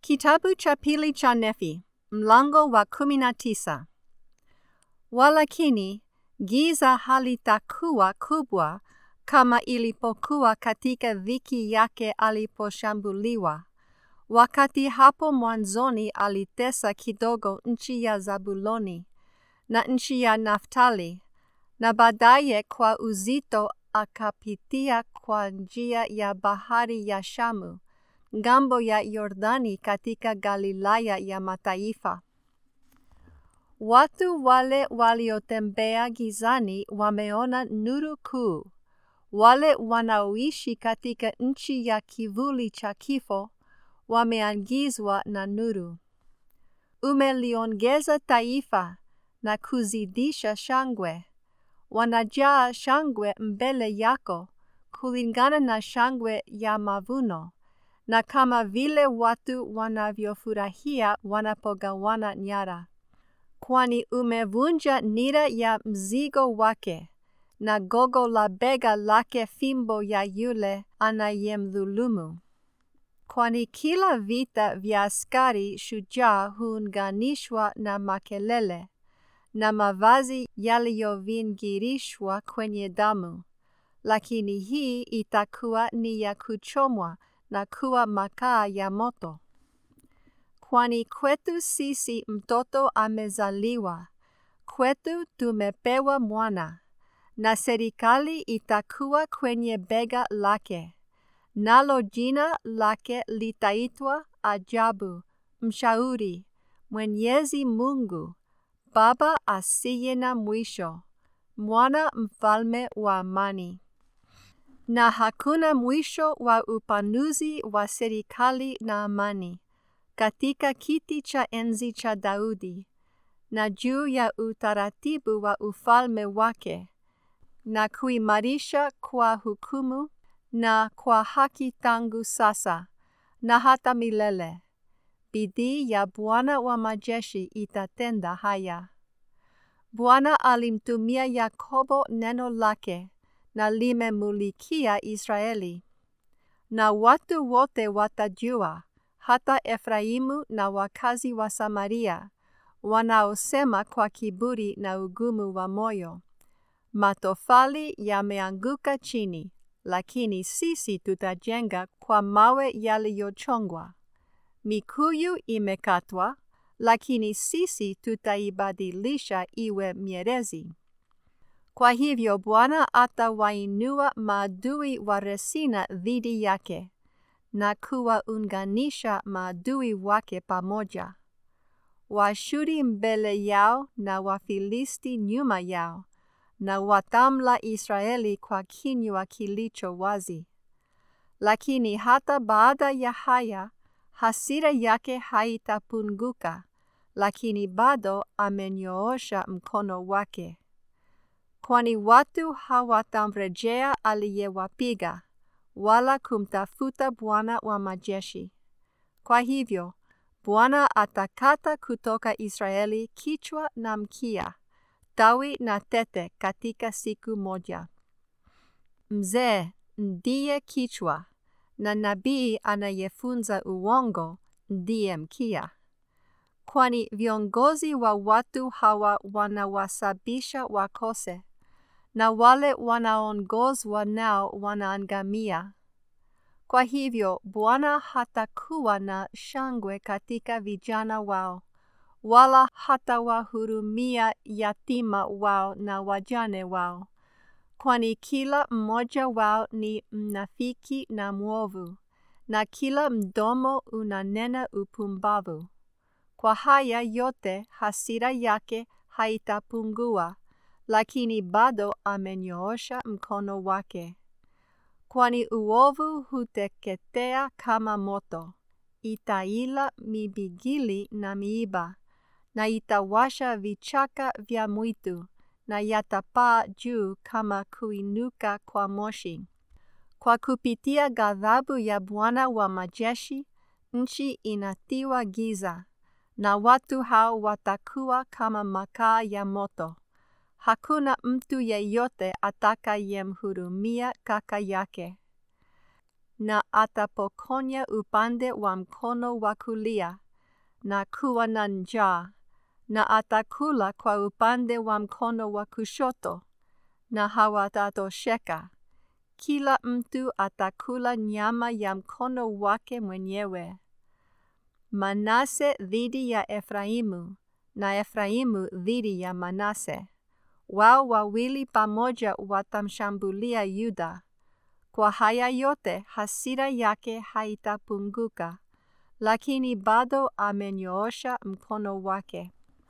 Kitabu cha pili cha Nefi, mlango wa 19. Walakini, giza halitakuwa kubwa kama ilipokuwa katika dhiki yake aliposhambuliwa, wakati hapo mwanzoni alitesa kidogo nchi ya Zabuloni na nchi ya Naftali, na baadaye kwa uzito akapitia kwa njia ya bahari ya Shamu, ngambo ya Yordani katika Galilaya ya mataifa. Watu wale waliotembea gizani wameona nuru kuu. Wale wanaoishi katika nchi ya kivuli cha kifo wameangizwa na nuru. Umeliongeza taifa na kuzidisha shangwe. Wanajaa shangwe mbele yako kulingana na shangwe ya mavuno, na kama vile watu wanavyofurahia wanapogawana nyara. Kwani umevunja nira ya mzigo wake, na gogo la bega lake fimbo ya yule anayemdhulumu. Kwani kila vita vya askari shujaa huunganishwa na makelele, na mavazi yaliyovingirishwa kwenye damu, lakini hii itakuwa ni ya kuchomwa na kuwa makaa ya moto. Kwani kwetu sisi mtoto amezaliwa, kwetu tumepewa mwana, na serikali itakuwa kwenye bega lake, nalo jina lake litaitwa Ajabu, Mshauri, Mwenyezi Mungu, Baba asiye na mwisho, Mwana Mfalme wa amani. Na hakuna mwisho wa upanuzi wa serikali na amani katika kiti cha enzi cha Daudi, na juu ya utaratibu wa ufalme wake, na kuimarisha kwa hukumu na kwa haki tangu sasa na hata milele. Bidii ya Bwana wa majeshi itatenda haya. Bwana alimtumia Yakobo neno lake, na limemulikia Israeli. Na watu wote watajua, hata Efraimu na wakazi wa Samaria, wanaosema kwa kiburi na ugumu wa moyo, matofali yameanguka chini, lakini sisi tutajenga kwa mawe yaliyochongwa. Mikuyu imekatwa, lakini sisi tutaibadilisha iwe mierezi. Kwa hivyo Bwana atawainua maadui wa Resina dhidi yake, na kuwaunganisha maadui wake pamoja. Waashuri mbele yao na Wafilisti nyuma yao, na watamla Israeli kwa kinywa kilicho wazi. Lakini hata baada ya haya, hasira yake haitapunguka, lakini bado amenyoosha mkono wake. Kwani watu hawatamrejea aliyewapiga, wala kumtafuta Bwana wa majeshi. Kwa hivyo, Bwana atakata kutoka Israeli kichwa na mkia, tawi na tete katika siku moja. Mzee ndiye kichwa, na nabii anayefunza uongo ndiye mkia. Kwani viongozi wa watu hawa wanawasababisha wakose, na wale wanaongozwa nao wanaangamia. Kwa hivyo Bwana hatakuwa na shangwe katika vijana wao, wala hatawahurumia yatima wao na wajane wao. Kwani kila mmoja wao ni mnafiki na mwovu, na kila mdomo unanena upumbavu. Kwa haya yote hasira yake haitapungua, lakini bado amenyoosha mkono wake. Kwani uovu huteketea kama moto, itaila mibigili na miiba, na itawasha vichaka vya mwitu, na yatapaa juu kama kuinuka kwa moshi. Kwa kupitia ghadhabu ya Bwana wa majeshi, nchi inatiwa giza, na watu hao watakuwa kama makaa ya moto. Hakuna mtu yeyote atakayemhurumia kaka yake. na atapokonya upande wa mkono wa kulia na kuwa na njaa, na atakula kwa upande wa mkono wa kushoto na hawatatosheka. Kila mtu atakula nyama ya mkono wake mwenyewe. Manase dhidi ya Efraimu na Efraimu dhidi ya Manase. Wao wawili pamoja watamshambulia Yuda. Kwa haya yote hasira yake haitapunguka, lakini bado amenyoosha mkono wake.